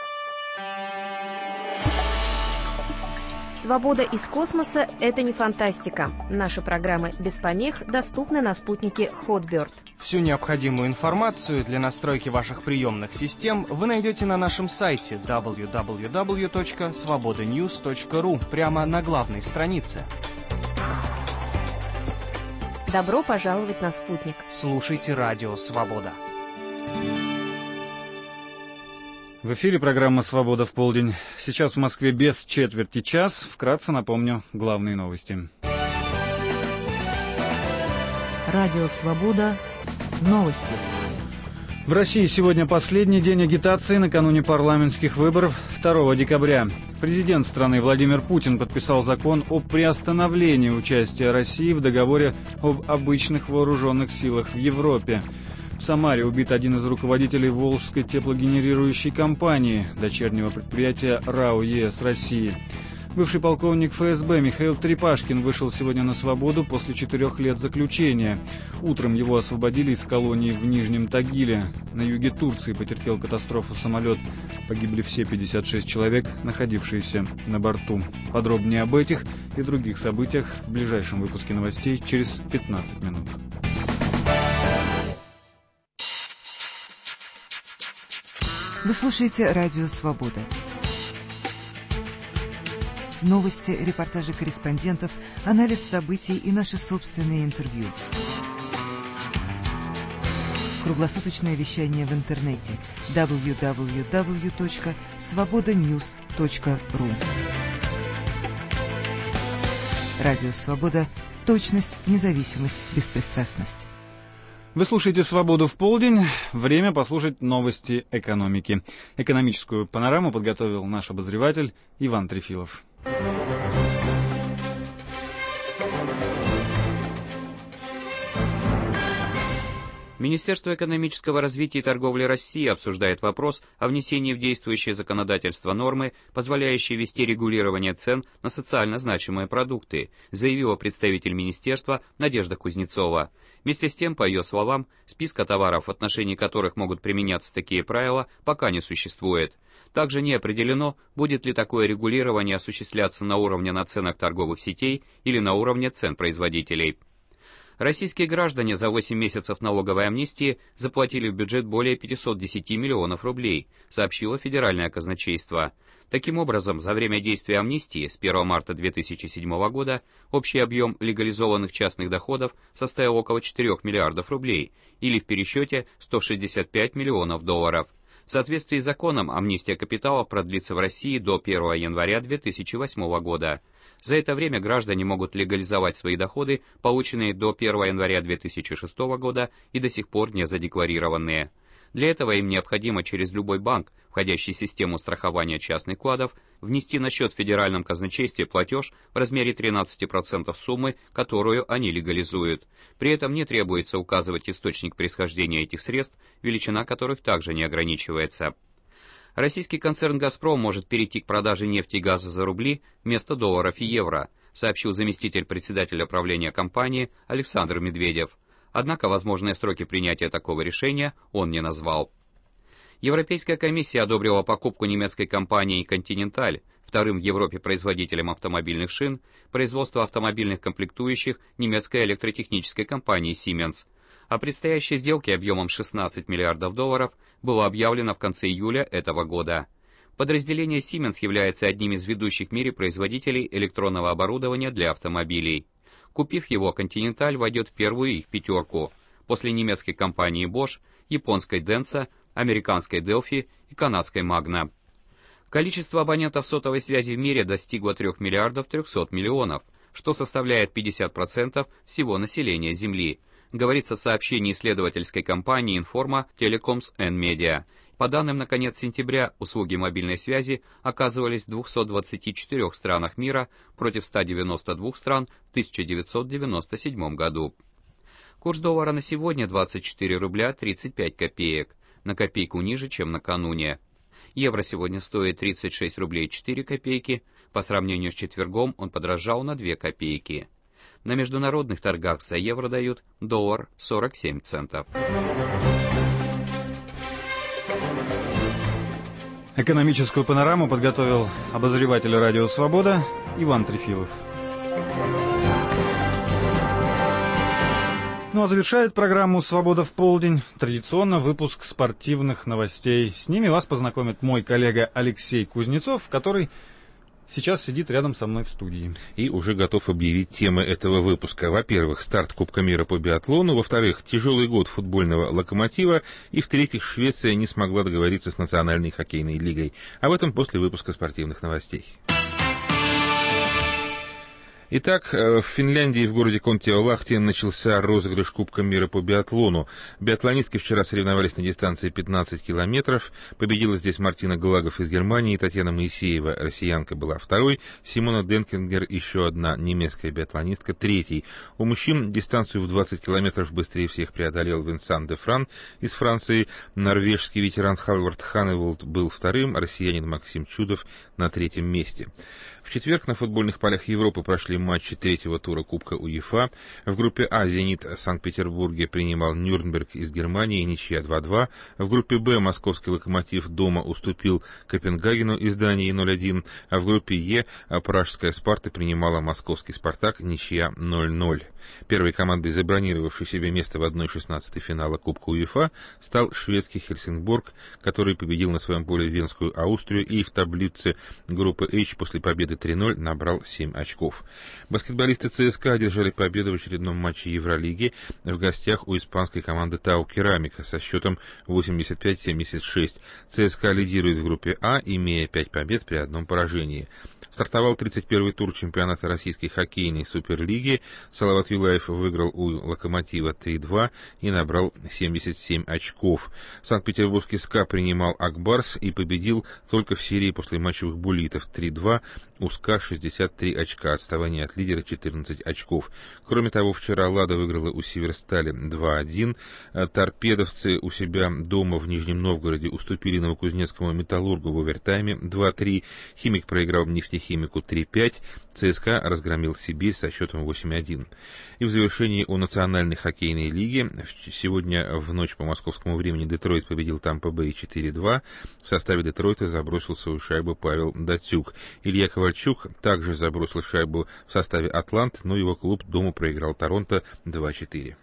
Свобода из космоса – это не фантастика. Наши программы без помех доступны на спутнике Hotbird. Всю необходимую информацию для настройки ваших приемных систем вы найдете на нашем сайте дабл ю дабл ю дабл ю точка свобода ньюс точка ру прямо на главной странице. Добро пожаловать на спутник. Слушайте Радио Свобода. В эфире программа «Свобода в полдень». Сейчас в Москве без четверти час. Вкратце напомню главные новости. Радио «Свобода». Новости. В России сегодня последний день агитации накануне парламентских выборов второго декабря. Президент страны Владимир Путин подписал закон о приостановлении участия России в договоре об обычных вооруженных силах в Европе. В Самаре убит один из руководителей Волжской теплогенерирующей компании, дочернего предприятия РАО ЕС России. Бывший полковник эф эс бэ Михаил Трепашкин вышел сегодня на свободу после четырех лет заключения. Утром его освободили из колонии в Нижнем Тагиле. На юге Турции потерпел катастрофу самолет. Погибли все пятьдесят шесть человек, находившиеся на борту. Подробнее об этих и других событиях в ближайшем выпуске новостей через пятнадцать минут. Вы слушаете Радио Свобода. Новости, репортажи корреспондентов, анализ событий и наши собственные интервью. Круглосуточное вещание в интернете дабл ю дабл ю дабл ю точка свобода ньюс точка ру. Радио Свобода. Точность, независимость, беспристрастность. Вы слушаете «Свободу в полдень». Время послушать новости экономики. Экономическую панораму подготовил наш обозреватель Иван Трефилов. Министерство экономического развития и торговли России обсуждает вопрос о внесении в действующее законодательство нормы, позволяющей ввести регулирование цен на социально значимые продукты, заявила представитель министерства Надежда Кузнецова. Вместе с тем, по ее словам, списка товаров, в отношении которых могут применяться такие правила, пока не существует. Также не определено, будет ли такое регулирование осуществляться на уровне наценок торговых сетей или на уровне цен производителей. Российские граждане за восемь месяцев налоговой амнистии заплатили в бюджет более пятьсот десять миллионов рублей, сообщило Федеральное казначейство. Таким образом, за время действия амнистии с первого марта две тысячи седьмого года общий объем легализованных частных доходов составил около четырёх миллиардов рублей, или в пересчете сто шестьдесят пять миллионов долларов. В соответствии с законом амнистия капитала продлится в России до первого января две тысячи восьмого года. За это время граждане могут легализовать свои доходы, полученные до первого января две тысячи шестого года и до сих пор не задекларированные. Для этого им необходимо через любой банк, входящий в систему страхования частных вкладов, внести на счет в Федеральном казначействе платеж в размере тринадцати процентов суммы, которую они легализуют. При этом не требуется указывать источник происхождения этих средств, величина которых также не ограничивается. Российский концерн «Газпром» может перейти к продаже нефти и газа за рубли вместо долларов и евро, сообщил заместитель председателя правления компании Александр Медведев. Однако возможные сроки принятия такого решения он не назвал. Европейская комиссия одобрила покупку немецкой компании «Континенталь», вторым в Европе производителем автомобильных шин, производство автомобильных комплектующих немецкой электротехнической компании «Сименс». О предстоящей сделке объемом шестнадцать миллиардов долларов было объявлено в конце июля этого года. Подразделение Siemens является одним из ведущих в мире производителей электронного оборудования для автомобилей. Купив его, Continental войдет в первую их пятерку, после немецкой компании Bosch, японской Denso, американской Delphi и канадской Magna. Количество абонентов сотовой связи в мире достигло трёх миллиардов трёхсот миллионов, что составляет пятьдесят процентов всего населения Земли, говорится в сообщении исследовательской компании Informa Telecoms and Media. По данным на конец сентября, услуги мобильной связи оказывались в двухстах двадцати четырёх странах мира против ста девяноста двух стран в тысяча девятьсот девяносто седьмом году. Курс доллара на сегодня двадцать четыре рубля тридцать пять копеек, на копейку ниже, чем накануне. Евро сегодня стоит тридцать шесть рублей четыре копейки, по сравнению с четвергом он подорожал на две копейки. На международных торгах за евро дают доллар сорок семь центов. Экономическую панораму подготовил обозреватель «Радио Свобода» Иван Трефилов. Ну а завершает программу «Свобода в полдень» традиционно выпуск спортивных новостей. С ними вас познакомит мой коллега Алексей Кузнецов, который сейчас сидит рядом со мной в студии. И уже готов объявить темы этого выпуска. Во-первых, старт Кубка мира по биатлону. Во-вторых, тяжелый год футбольного «Локомотива». И в-третьих, Швеция не смогла договориться с Национальной хоккейной лигой. Об этом после выпуска спортивных новостей. Итак, в Финляндии в городе Контиолахти начался розыгрыш Кубка мира по биатлону. Биатлонистки вчера соревновались на дистанции пятнадцать километров. Победила здесь Мартина Глагов из Германии, Татьяна Моисеева, россиянка, была второй, Симона Денкингер, еще одна немецкая биатлонистка, третий. У мужчин дистанцию в двадцать километров быстрее всех преодолел Винсан де Фран из Франции. Норвежский ветеран Халвард Ханневолд был вторым, россиянин Максим Чудов на третьем месте. В четверг на футбольных полях Европы прошли матчи третьего тура Кубка УЕФА. В группе А «Зенит» в Санкт-Петербурге принимал Нюрнберг из Германии, ничья два-два. В группе Б «Московский Локомотив» дома уступил Копенгагену из Дании ноль один. А в группе Е «Пражская Спарта» принимала московский «Спартак», ничья ноль-ноль. Первой командой, забронировавшей себе место в одной шестнадцатой финала Кубка УЕФА, стал шведский Хельсингборг, который победил на своем поле венскую Аустрию и в таблице группы H после победы три-ноль набрал семь очков. Баскетболисты ЦСКА одержали победу в очередном матче Евролиги в гостях у испанской команды Тау Керамика со счетом восемьдесят пять семьдесят шесть. ЦСКА лидирует в группе А, имея пять побед при одном поражении. Стартовал тридцать первый тур чемпионата российской хоккейной суперлиги. Салават Вилаев выиграл у «Локомотива» три-два и набрал семьдесят семь очков. Санкт-Петербургский СКА принимал «Акбарс» и победил только в серии послематчевых буллитов три-два. У СКА шестьдесят три очка, отставание от лидера четырнадцать очков. Кроме того, вчера «Лада» выиграла у «Северстали» два-один. Торпедовцы у себя дома в Нижнем Новгороде уступили новокузнецкому «Металлургу» в овертайме два-три. «Химик» проиграл «Нефтехимику» три-пять. ЦСКА разгромил «Сибирь» со счетом восемь-один. И в завершении о национальной хоккейной лиге. Сегодня в ночь по московскому времени Детройт победил Тампа-Бэй четыре-два. В составе Детройта забросил свою шайбу Павел Датюк. Илья Ковальчук также забросил шайбу в составе «Атлант», но его клуб дома проиграл Торонто два-четыре.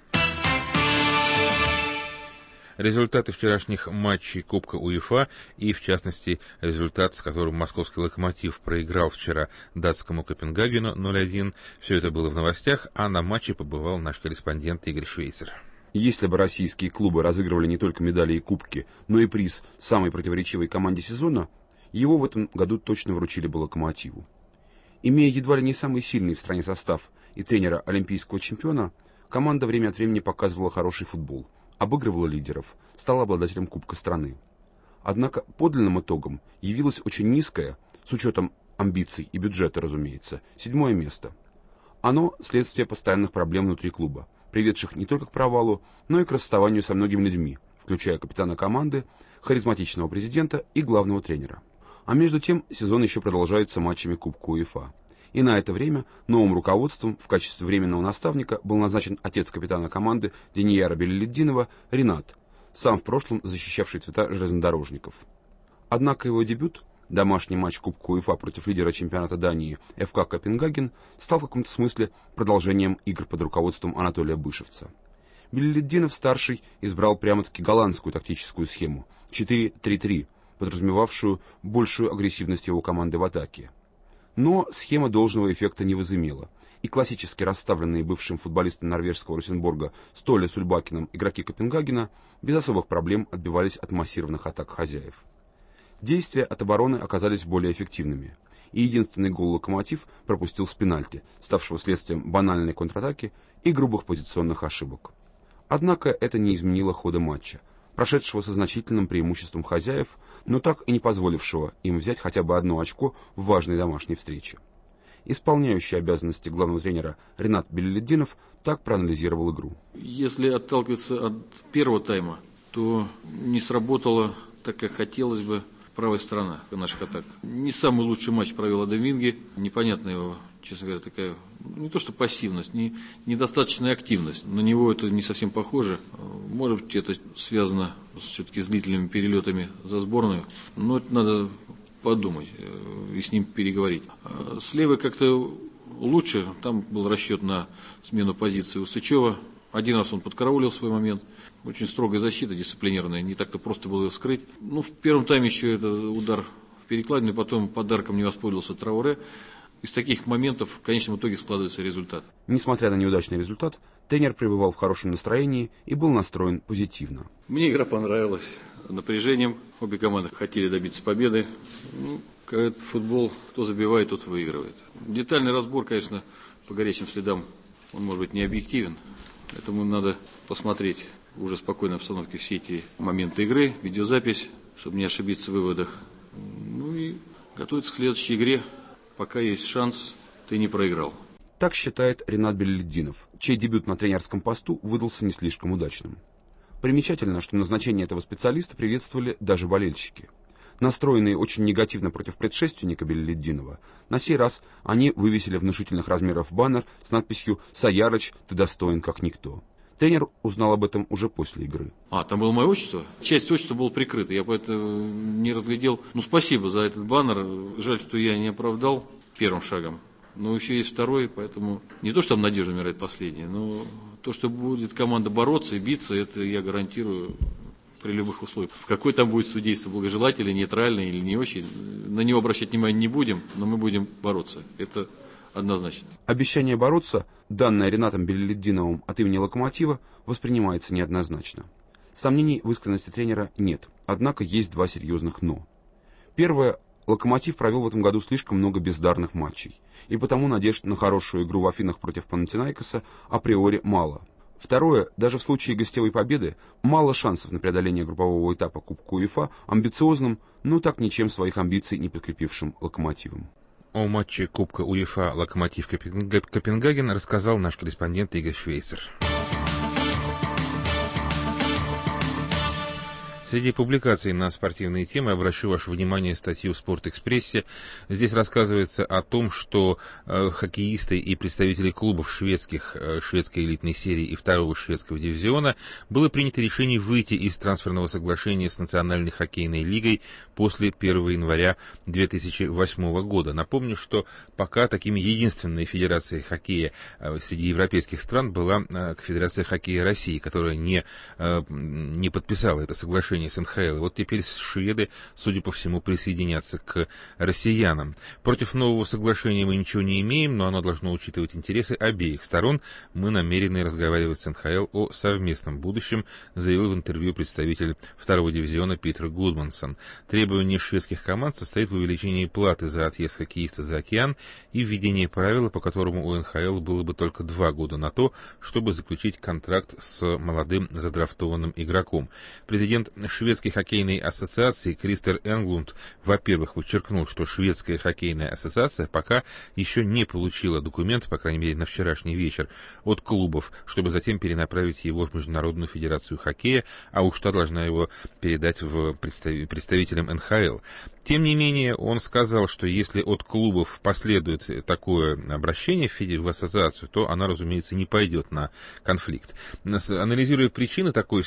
Результаты вчерашних матчей Кубка УЕФА и, в частности, результат, с которым московский «Локомотив» проиграл вчера датскому Копенгагену ноль-один. Все это было в новостях, а на матче побывал наш корреспондент Игорь Швейцер. Если бы российские клубы разыгрывали не только медали и кубки, но и приз самой противоречивой команде сезона, его в этом году точно вручили бы «Локомотиву». Имея едва ли не самый сильный в стране состав и тренера олимпийского чемпиона, команда время от времени показывала хороший футбол, обыгрывала лидеров, стала обладателем Кубка страны. Однако подлинным итогом явилось очень низкое, с учетом амбиций и бюджета, разумеется, седьмое место. Оно – следствие постоянных проблем внутри клуба, приведших не только к провалу, но и к расставанию со многими людьми, включая капитана команды, харизматичного президента и главного тренера. А между тем сезон еще продолжается матчами Кубка УЕФА. И на это время новым руководством в качестве временного наставника был назначен отец капитана команды Денияра Белелетдинова Ринат, сам в прошлом защищавший цвета железнодорожников. Однако его дебют, домашний матч Кубка УЕФА против лидера чемпионата Дании эф ка Копенгаген, стал в каком-то смысле продолжением игр под руководством Анатолия Бышевца. Белелетдинов-старший избрал прямо-таки голландскую тактическую схему четыре три-три, подразумевавшую большую агрессивность его команды в атаке. Но схема должного эффекта не возымела, и классически расставленные бывшим футболистом норвежского Росенборга Столе Сульбакином игроки Копенгагена без особых проблем отбивались от массированных атак хозяев. Действия от обороны оказались более эффективными, и единственный гол «Локомотив» пропустил с пенальти, ставшего следствием банальной контратаки и грубых позиционных ошибок. Однако это не изменило хода матча, прошедшего со значительным преимуществом хозяев, но так и не позволившего им взять хотя бы одно очко в важной домашней встрече. Исполняющий обязанности главного тренера Ринат Белелетдинов так проанализировал игру. Если отталкиваться от первого тайма, то не сработало так, как хотелось бы, правая сторона наших атак. Не самый лучший матч провел Адам Винге. Непонятная его, честно говоря, такая, не то что пассивность, не, недостаточная активность. На него это не совсем похоже. Может быть, это связано все-таки с длительными перелетами за сборную. Но это надо подумать и с ним переговорить. С левой как-то лучше. Там был расчет на смену позиции Усачева. Один раз он подкараулил свой момент. Очень строгая защита, дисциплинированная. Не так-то просто было ее скрыть. Ну, в первом тайме еще это удар в перекладину, потом подарком не воспользовался Трауре. Из таких моментов в конечном итоге складывается результат. Несмотря на неудачный результат, тренер пребывал в хорошем настроении и был настроен позитивно. Мне игра понравилась. Напряжением. Обе команды хотели добиться победы. Ну, когда футбол, кто забивает, тот выигрывает. Детальный разбор, конечно, по горячим следам, он может быть не объективен. Этому надо посмотреть в уже спокойной обстановке все эти моменты игры, видеозапись, чтобы не ошибиться в выводах. Ну и готовиться к следующей игре. Пока есть шанс, ты не проиграл. Так считает Ринат Белелетдинов, чей дебют на тренерском посту выдался не слишком удачным. Примечательно, что назначение этого специалиста приветствовали даже болельщики. Настроенные очень негативно против предшественника Белелетдинова, на сей раз они вывесили внушительных размеров баннер с надписью «Саярыч, ты достоин как никто». Тренер узнал об этом уже после игры. А, там было мое отчество? Часть отчества была прикрыта, я поэтому не разглядел. Ну, спасибо за этот баннер. Жаль, что я не оправдал первым шагом. Но еще есть второй, поэтому не то, что там надежда умирает последняя, но то, что будет команда бороться и биться, это я гарантирую при любых условиях. Какой там будет судейство, благожелательный, нейтральный или не очень, на него обращать внимание не будем, но мы будем бороться. Это однозначно. Обещание бороться, данное Ринатом Белелетдиновым от имени «Локомотива», воспринимается неоднозначно. Сомнений в искренности тренера нет, однако есть два серьезных «но». Первое. «Локомотив» провел в этом году слишком много бездарных матчей, и потому надежд на хорошую игру в Афинах против Панатинаикоса априори мало. Второе, даже в случае гостевой победы, мало шансов на преодоление группового этапа Кубка УЕФА амбициозным, но так ничем своих амбиций не подкрепившим «Локомотивом». О матче Кубка УЕФА «Локомотив Копенгаген» рассказал наш корреспондент Игорь Швейцер. Среди публикаций на спортивные темы обращу ваше внимание статью в «Спортэкспрессе». Здесь рассказывается о том, что э, хоккеисты и представители клубов шведских, э, шведской элитной серии и второго шведского дивизиона было принято решение выйти из трансферного соглашения с Национальной хоккейной лигой после первого января две тысячи восьмого года. Напомню, что пока такими единственной федерацией хоккея э, среди европейских стран была э, Федерация хоккея России, которая не, э, не подписала это соглашение с эн ха эл. Вот теперь шведы, судя по всему, присоединятся к россиянам. Против нового соглашения мы ничего не имеем, но оно должно учитывать интересы обеих сторон. Мы намерены разговаривать с эн ха эл о совместном будущем, заявил в интервью представитель второго дивизиона Питер Гудмансон. Требование шведских команд состоит в увеличении платы за отъезд хоккеиста за океан и введении правила, по которому у эн ха эл было бы только два года на то, чтобы заключить контракт с молодым задрафтованным игроком. Президент Шведской хоккейной ассоциации Кристер Энглунд, во-первых, подчеркнул, что Шведская хоккейная ассоциация пока еще не получила документ, по крайней мере на вчерашний вечер, от клубов, чтобы затем перенаправить его в Международную федерацию хоккея, а уж та должна его передать в представ... представителям эн ха эл. Тем не менее, он сказал, что если от клубов последует такое обращение в ассоциацию, то она, разумеется, не пойдет на конфликт. Анализируя причины такой,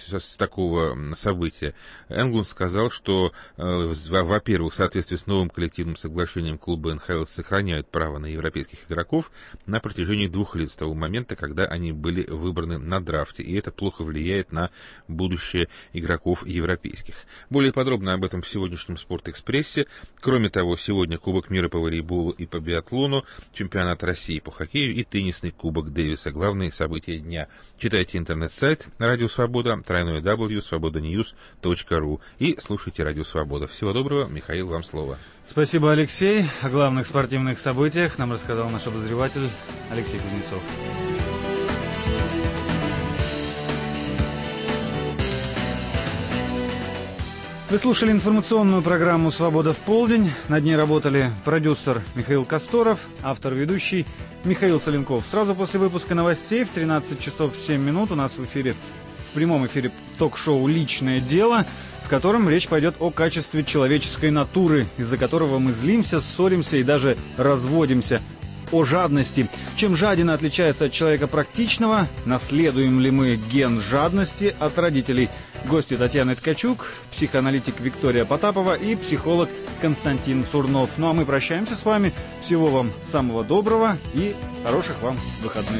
такого события, Энглунд сказал, что, во-первых, в соответствии с новым коллективным соглашением клубы эн ха эл сохраняют право на европейских игроков на протяжении двух лет с того момента, когда они были выбраны на драфте, и это плохо влияет на будущее игроков европейских. Более подробно об этом в сегодняшнем «Спортэкспрессе». Кроме того, сегодня Кубок мира по волейболу и по биатлону, чемпионат России по хоккею и теннисный Кубок Дэвиса. Главные события дня. Читайте интернет-сайт «Радио Свобода», дабл ю дабл ю дабл ю точка свобода ньюс точка ру и слушайте «Радио Свобода». Всего доброго. Михаил, вам слово. Спасибо, Алексей. О главных спортивных событиях нам рассказал наш обозреватель Алексей Кузнецов. Вы слушали информационную программу «Свобода в полдень». Над ней работали продюсер Михаил Косторов, автор-ведущий Михаил Соленков. Сразу после выпуска новостей в тринадцать часов семь минут у нас в эфире, в прямом эфире ток-шоу «Личное дело», в котором речь пойдет о качестве человеческой натуры, из-за которого мы злимся, ссоримся и даже разводимся. О жадности. Чем жадина отличается от человека практичного? Наследуем ли мы ген жадности от родителей? Гости Татьяна Ткачук, психоаналитик Виктория Потапова и психолог Константин Сурнов. Ну а мы прощаемся с вами. Всего вам самого доброго и хороших вам выходных.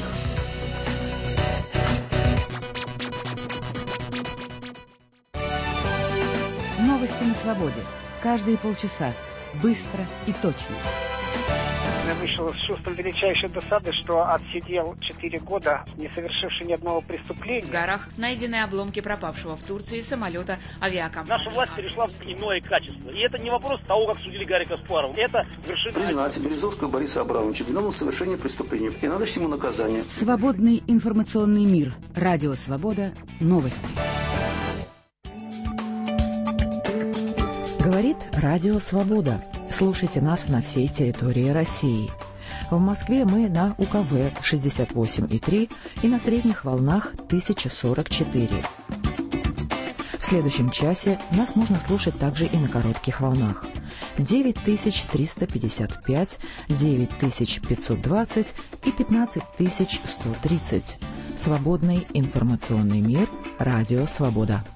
Новости на свободе. Каждые полчаса. Быстро и точно. Я вышел с чувством величайшей досады, что отсидел четыре года, не совершивши ни одного преступления. В горах найдены обломки пропавшего в Турции самолета авиакомпании. Наша власть перешла в иное качество. И это не вопрос того, как судили Гарри Каспарова. Это вершина... Признать Березовского Бориса Абрамовича виновным в совершении преступления и надлежит ему наказание. Свободный информационный мир. Радио Свобода. Новости. Говорит Радио Свобода. Слушайте нас на всей территории России. В Москве мы на У Ка Вэ шестьдесят восемь и три и на средних волнах тысяча сорок четыре. В следующем часе нас можно слушать также и на коротких волнах. девять тысяч триста пятьдесят пять, девять тысяч пятьсот двадцать и пятнадцать тысяч сто тридцать. Свободный информационный мир. Радио Свобода.